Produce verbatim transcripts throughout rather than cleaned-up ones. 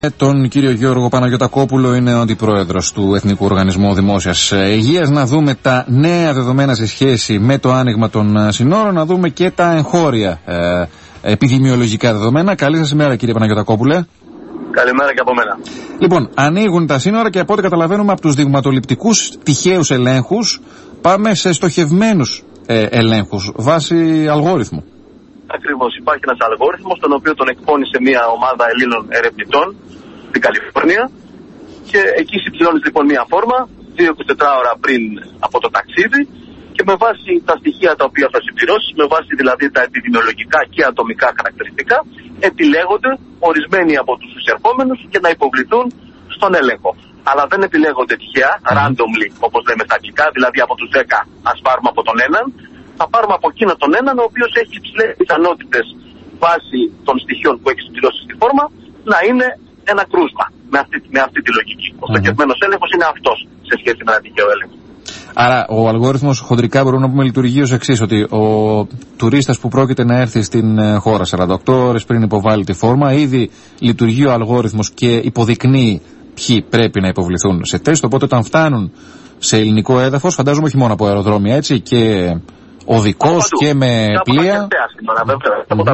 Τον κύριο Γιώργο Παναγιωτακόπουλο, είναι ο αντιπρόεδρος του Εθνικού Οργανισμού Δημόσιας Υγείας. Να δούμε τα νέα δεδομένα σε σχέση με το άνοιγμα των συνόρων, να δούμε και τα εγχώρια ε, επιδημιολογικά δεδομένα. Καλή σας ημέρα, κύριε Παναγιωτακόπουλε. Καλημέρα και από μένα. Λοιπόν, ανοίγουν τα σύνορα και από ό,τι καταλαβαίνουμε από τους δειγματοληπτικούς τυχαίους ελέγχους πάμε σε στοχευμένους ε, ελέγχους βάσει αλγόριθμου. Ακριβώς. Υπάρχει ένας αλγόριθμος, τον οποίο τον εκπώνησε μια ομάδα Ελλήνων ερευνητών στην Καλιφόρνια, και εκεί συμπληρώνεις λοιπόν μια φόρμα δύο με είκοσι τέσσερις ώρα πριν από το ταξίδι, και με βάση τα στοιχεία τα οποία θα συμπληρώσεις, με βάση δηλαδή τα επιδημιολογικά και ατομικά χαρακτηριστικά, επιλέγονται ορισμένοι από τους εισερχόμενους και να υποβληθούν στον έλεγχο. Αλλά δεν επιλέγονται τυχαία, mm. randomly, όπως λέμε στα αγγλικά, δηλαδή από τους δέκα ας πάρουμε από τον έναν. Θα πάρουμε από εκείνο τον έναν, ο οποίος έχει υψηλές πιθανότητες βάσει των στοιχείων που έχει συμπληρώσει στη φόρμα να είναι ένα κρούσμα. Με αυτή, με αυτή τη λογική. Ο στοχευμένος mm-hmm. έλεγχος είναι αυτός σε σχέση με ένα τυχαίο έλεγχο. Άρα ο αλγόριθμος χοντρικά μπορούμε να πούμε λειτουργεί ως εξής, ότι ο τουρίστας που πρόκειται να έρθει στην χώρα σαράντα οκτώ ώρες πριν υποβάλει τη φόρμα, ήδη λειτουργεί ο αλγόριθμος και υποδεικνύει ποιοι πρέπει να υποβληθούν σε τεστ, οπότε όταν φτάνουν σε ελληνικό έδαφος, φαντάζομαι όχι μόνο από αεροδρόμια, έτσι, και οδικός και με πλοία. Mm-hmm.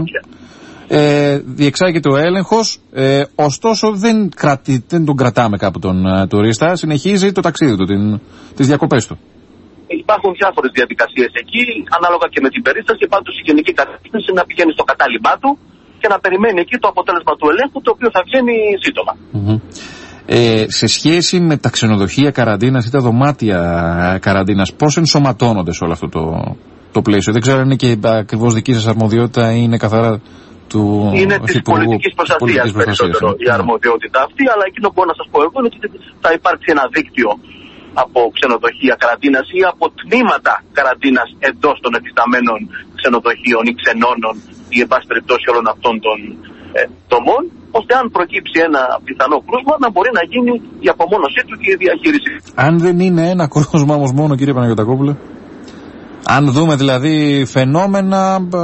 Ε, διεξάγεται ο έλεγχος, ε, ωστόσο δεν, κρατη, δεν τον κρατάμε κάπου τον uh, τουρίστα, συνεχίζει το ταξίδι του, την, τις διακοπές του. Υπάρχουν διάφορες διαδικασίες εκεί, ανάλογα και με την περίσταση. Πάντως η γενική κατεύθυνση είναι να πηγαίνει στο κατάλημά του και να περιμένει εκεί το αποτέλεσμα του ελέγχου, το οποίο θα βγαίνει σύντομα. Mm-hmm. Ε, σε σχέση με τα ξενοδοχεία καραντίνας ή τα δωμάτια καραντίνας, πώς ενσωματώνονται σε όλο αυτό το, το πλαίσιο? Δεν ξέρω αν είναι και ακριβώς δική σας αρμοδιότητα ή είναι καθαρά του είναι της πολιτικής προστασίας περισσότερο η αρμοδιότητα αυτή, αλλά εκείνο που μπορώ να σας πω εγώ είναι ότι θα υπάρξει ένα δίκτυο από ξενοδοχεία καραντίνας ή από τμήματα καραντίνας εντός των εφισταμένων ξενοδοχείων ή ξενώνων ή εν πάση περιπτώσει όλων αυτών των ε, τομών, ώστε αν προκύψει ένα πιθανό κρούσμα να μπορεί να γίνει η απομόνωσή του και η διαχείριση. Αν δεν είναι ένα κρούσμα όμως μόνο, κύριε Παναγιωτακόπουλε, αν δούμε δηλαδή φαινόμενα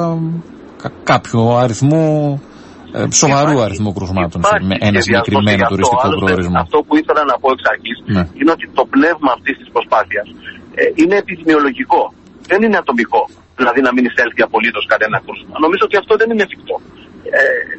κάποιου αριθμού, ε, σοβαρού αριθμού κρουσμάτων με ένα συγκεκριμένο τουριστικό προορισμό. Αυτό που ήθελα να πω εξ αρχής ναι. είναι ότι το πνεύμα αυτής της προσπάθειας ε, είναι επιδημιολογικό, δεν είναι ατομικό. Δηλαδή να μην εισέλθει απολύτως κανένα κρούσμα. Νομίζω ότι αυτό δεν είναι εφικτό. Ε,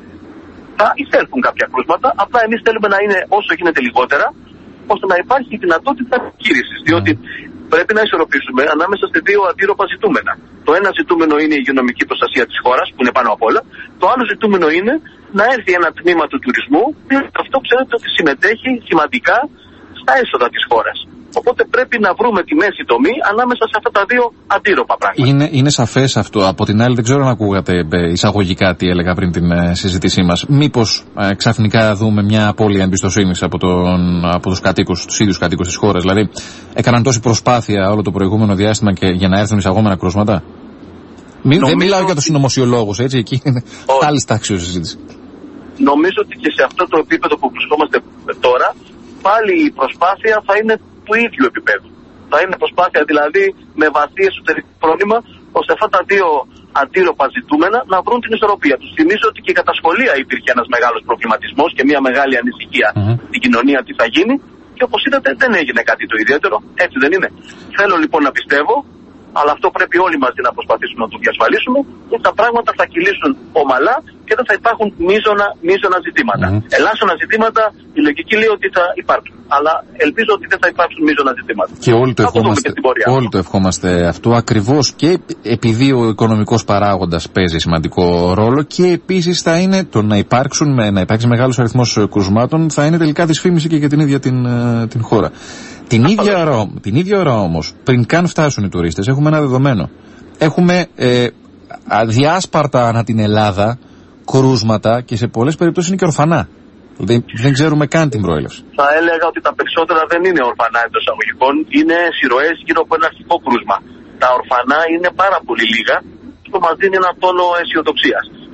θα εισέλθουν κάποια κρούσματα, απλά εμείς θέλουμε να είναι όσο γίνεται λιγότερα, ώστε να υπάρχει η δυνατότητα κήρυσης. Διότι mm. πρέπει να ισορροπήσουμε ανάμεσα σε δύο αντίρροπα ζητούμενα. Το ένα ζητούμενο είναι η υγειονομική προστασία της χώρας, που είναι πάνω απ' όλα. Το άλλο ζητούμενο είναι να έρθει ένα τμήμα του τουρισμού, που αυτό ξέρετε ότι συμμετέχει σημαντικά στα έσοδα της χώρας. Οπότε πρέπει να βρούμε τη μέση τομή ανάμεσα σε αυτά τα δύο αντίρροπα πράγματα. Είναι, είναι σαφές αυτό. Από την άλλη, δεν ξέρω αν ακούγατε εισαγωγικά τι έλεγα πριν την ε, συζήτησή μας. Μήπως ε, ξαφνικά δούμε μια απώλεια εμπιστοσύνης από, τον, από τους κατοίκους, τους ίδιους κατοίκους της χώρας? Δηλαδή, έκαναν τόση προσπάθεια όλο το προηγούμενο διάστημα και για να έρθουν εισαγόμενα κρούσματα. Μη, δεν μιλάω ότι... για τους συνωμοσιολόγους, έτσι, εκεί είναι άλλη τάξη συζήτηση. Νομίζω ότι και σε αυτό το επίπεδο που βρισκόμαστε τώρα, πάλι η προσπάθεια θα είναι του ίδιου επίπεδου. Θα είναι προσπάθεια δηλαδή με βαθύ εσωτερικό πρόβλημα, ώστε αυτά τα δύο αντίρροπα ζητούμενα να βρουν την ισορροπία τους. Θυμίζω ότι και κατά σχολεία υπήρχε ένας μεγάλος προβληματισμός και μια μεγάλη ανησυχία mm-hmm. στην κοινωνία τι θα γίνει, και όπως είδατε δεν έγινε κάτι το ιδιαίτερο, έτσι δεν είναι? Θέλω λοιπόν να πιστεύω, αλλά αυτό πρέπει όλοι μαζί να προσπαθήσουμε να το διασφαλίσουμε, ότι τα πράγματα θα κυλήσουν ομαλά και δεν θα υπάρχουν μείζωνα, μείζωνα ζητήματα. Mm-hmm. Ελάσσονα ζητήματα, η λογική λέει ότι θα υπάρχουν. Αλλά ελπίζω ότι δεν θα υπάρξουν μείζωνα ζητήματα. Και όλοι το, ευχόμαστε, το όλοι το ευχόμαστε αυτό, ακριβώς και επειδή ο οικονομικός παράγοντας παίζει σημαντικό ρόλο, και επίσης θα είναι το να, υπάρξουν, να υπάρξει μεγάλος αριθμός κρουσμάτων, θα είναι τελικά δυσφήμιση και για την ίδια την, την χώρα. Την ίδια, ώρα, την ίδια ώρα όμως, πριν καν φτάσουν οι τουρίστες, έχουμε ένα δεδομένο. Έχουμε ε, διάσπαρτα ανά την Ελλάδα κρούσματα και σε πολλές περιπτώσεις είναι και ορφανά. Δεν, δεν ξέρουμε καν την προέλευση. Θα έλεγα ότι τα περισσότερα δεν είναι ορφανά εντός εισαγωγικών, είναι σειροές γύρω από ένα αρχικό κρούσμα. Τα ορφανά είναι πάρα πολύ λίγα, που μας δίνει ένα τόνο αισιοδοξίας.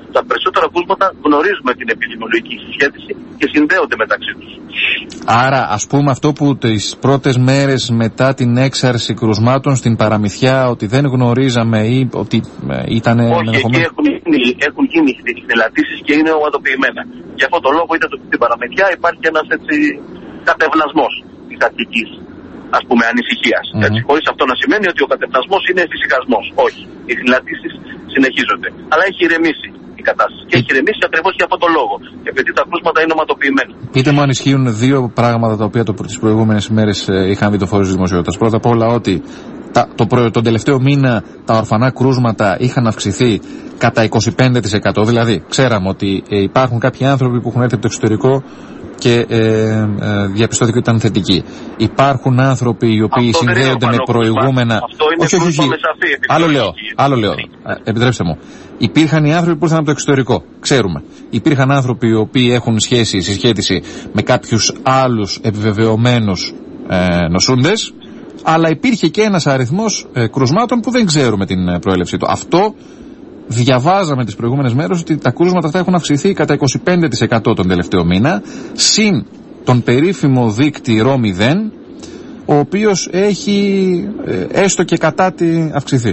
Τα περισσότερα κρούσματα γνωρίζουμε την επιδημιολογική συσχέτιση και συνδέονται μεταξύ τους. Άρα, ας πούμε αυτό που τις πρώτες μέρες μετά την έξαρση κρουσμάτων στην Παραμυθιά, ότι δεν γνωρίζαμε ή ότι ήταν... Όχι, εκεί έχουν γίνει, έχουν γίνει χνηλατήσεις και είναι ομαδοποιημένα. Γι' αυτό το λόγο, είτε στην Παραμυθιά υπάρχει ένας έτσι κατευνασμός της αρχικής, ας πούμε, ανησυχίας. Mm-hmm. Έτσι, χωρίς αυτό να σημαίνει ότι ο κατευνασμός είναι εφησυχασμός. Όχι. Οι χνηλατήσεις συνεχίζονται. Αλλά έχει ηρεμήσει η κατάσταση. Και έχει ηρεμήσει ακριβώς για αυτόν τον λόγο. Επειδή τα κρούσματα είναι οματοποιημένα. Πείτε μου αν ισχύουν δύο πράγματα τα οποία το, τις προηγούμενες ημέρες ε, είχαν δει το φως της δημοσιότητας. Πρώτα απ' όλα ότι τα, το προ, τον τελευταίο μήνα τα ορφανά κρούσματα είχαν αυξηθεί κατά είκοσι πέντε τοις εκατό. Δηλαδή, ξέραμε ότι ε, υπάρχουν κάποιοι άνθρωποι που έχουν έρθει από το εξωτερικό και ε, ε, διαπιστώθηκε ότι ήταν θετικοί. Υπάρχουν άνθρωποι οι οποίοι αυτό συνδέονται με προηγούμενα. Αυτό είναι όχι, όχι, όχι. Σαφή, άλλο λέω. Άλλο λέω. Ε, επιτρέψτε μου. Υπήρχαν οι άνθρωποι που ήρθαν από το εξωτερικό. Ξέρουμε. Υπήρχαν άνθρωποι οι οποίοι έχουν σχέση, συσχέτιση με κάποιους άλλους επιβεβαιωμένους ε, νοσούντες. Αλλά υπήρχε και ένας αριθμός ε, κρουσμάτων που δεν ξέρουμε την ε, προέλευσή του. Αυτό διαβάζαμε τις προηγούμενες μέρες ότι τα κρούσματα αυτά έχουν αυξηθεί κατά είκοσι πέντε τοις εκατό τον τελευταίο μήνα, συν τον περίφημο δείκτη Ρο μηδέν, ο οποίος έχει ε, έστω και κατά τη αυξηθεί.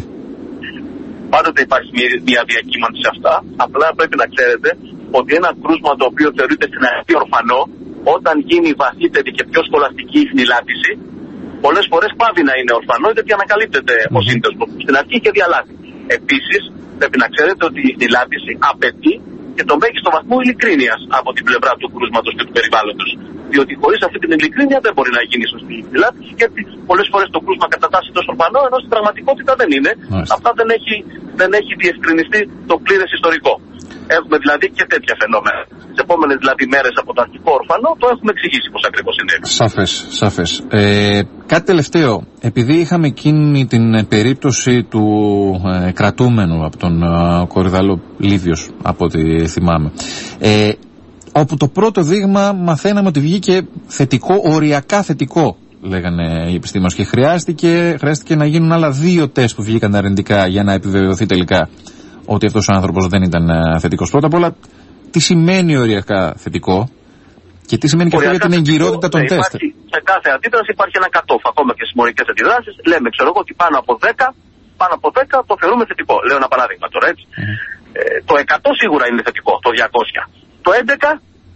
Πάντοτε υπάρχει μια διακύμανση σε αυτά. Απλά πρέπει να ξέρετε ότι ένα κρούσμα το οποίο θεωρείται στην αρχή ορφανό, όταν γίνει βαθύτερη και πιο σχολαστική η χνηλάτιση, πολλές φορές πάβει να είναι ορφανό γιατί ανακαλύπτεται mm-hmm. ο σύνδεσμος στην αρχή και διαλάθει. Επίσης, πρέπει να ξέρετε ότι η χνηλάτιση απαιτεί και το μέγιστο βαθμό ειλικρίνειας από την πλευρά του κρούσματος και του περιβάλλοντος. Διότι χωρίς αυτή την ειλικρίνεια δεν μπορεί να γίνει σωστή χνηλάτιση, γιατί πολλές φορές το κρούσμα κατατάσσει τόσο ορφανό, ενώ στην πραγματικότητα δεν είναι. Mm-hmm. Αυτά δεν έχει, δεν έχει διευκρινιστεί το πλήρες ιστορικό. Έχουμε δηλαδή και τέτοια φαινόμενα. Τις επόμενες δηλαδή μέρες από το αρχικό ορφανό το έχουμε εξηγήσει πώς ακριβώς συνέβη. Σαφές, σαφές. Ε, κάτι τελευταίο. Επειδή είχαμε εκείνη την περίπτωση του ε, κρατούμενου από τον ε, Κορυδαλό Λίβιος, από ό,τι θυμάμαι, ε, όπου το πρώτο δείγμα μαθαίναμε ότι βγήκε θετικό, οριακά θετικό, λέγανε οι επιστήμονες, και χρειάστηκε, χρειάστηκε να γίνουν άλλα δύο τεστ που βγήκαν αρνητικά για να επιβεβαιωθεί τελικά ότι αυτός ο άνθρωπος δεν ήταν θετικός. Πρώτα απ' όλα, τι σημαίνει οριακά θετικό και τι σημαίνει και αυτό για την εγκυρότητα των τεστ. Σε κάθε αντίδραση υπάρχει ένα κατόφ, ακόμα και στις μορικές αντιδράσεις. Λέμε, ξέρω εγώ, ότι πάνω από δέκα, πάνω από δέκα το θεωρούμε θετικό. Λέω ένα παράδειγμα τώρα, έτσι. Mm. Ε, το εκατό σίγουρα είναι θετικό, το διακόσια. Το έντεκα,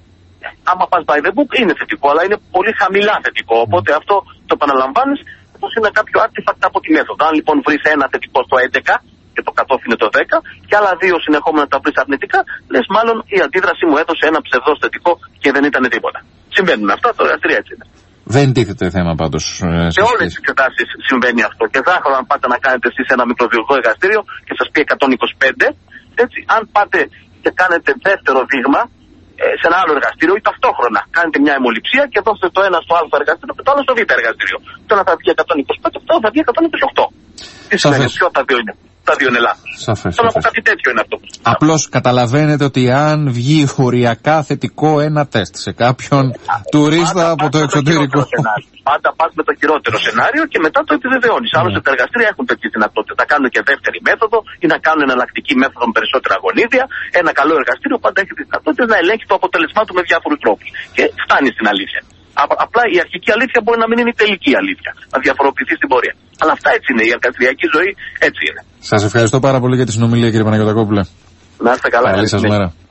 άμα πας by the book, είναι θετικό, αλλά είναι πολύ χαμηλά θετικό. Οπότε mm. αυτό το επαναλαμβάνεις, όπως είναι κάποιο artifact από τη μέθοδο. Αν λοιπόν βρεις ένα θετικό στο έντεκα, και το κατόφι είναι το δέκα, και άλλα δύο συνεχόμενα τα βρεις αρνητικά, λες μάλλον η αντίδραση μου έδωσε ένα ψευδός θετικό και δεν ήταν τίποτα. Συμβαίνουν αυτά, το εργαστήριο έτσι είναι. Δεν τίθεται θέμα πάντως. Ε, σε όλες τις εξετάσεις συμβαίνει αυτό. Και δάχομαι αν πάτε να κάνετε εσείς ένα μικροβιολογικό εργαστήριο και σας πει εκατόν είκοσι πέντε, έτσι, αν πάτε και κάνετε δεύτερο δείγμα ε, σε ένα άλλο εργαστήριο ή ταυτόχρονα κάνετε μια αιμοληψία και δώσετε το ένα στο α εργαστήριο και το άλλο στο β εργαστήριο. Το ένα θα βγει εκατόν είκοσι πέντε, το άλλο θα βγει εκατόν είκοσι οκτώ. Τι σημαίνει, ποιο τα δύο είναι. Τα δύο είναι λάθος. Σαφές. Θέλω να πω κάτι τέτοιο είναι αυτό. Απλώς καταλαβαίνετε ότι αν βγει οριακά θετικό ένα τεστ σε κάποιον τουρίστα από το εξωτερικό. Πάντα πας με το χειρότερο σενάριο και μετά το επιβεβαιώνεις. Mm. Άλλωστε τα εργαστήρια έχουν τέτοια δυνατότητα. Θα κάνουν και δεύτερη μέθοδο ή να κάνουν εναλλακτική μέθοδο με περισσότερα γονίδια. Ένα καλό εργαστήριο πάντα έχει τη δυνατότητα να ελέγχει το αποτέλεσμά του με διάφορους τρόπους. Και φτάνει στην αλήθεια. Απλά η αρχική αλήθεια μπορεί να μην είναι η τελική αλήθεια. Να διαφοροποιηθεί στην πορεία. Αλλά αυτά έτσι είναι. Η εργαστηριακή ζωή έτσι είναι. Σας ευχαριστώ πάρα πολύ για τη συνομιλία, κύριε Παναγιωτακόπουλε. Να είστε καλά. Καλή σας μέρα.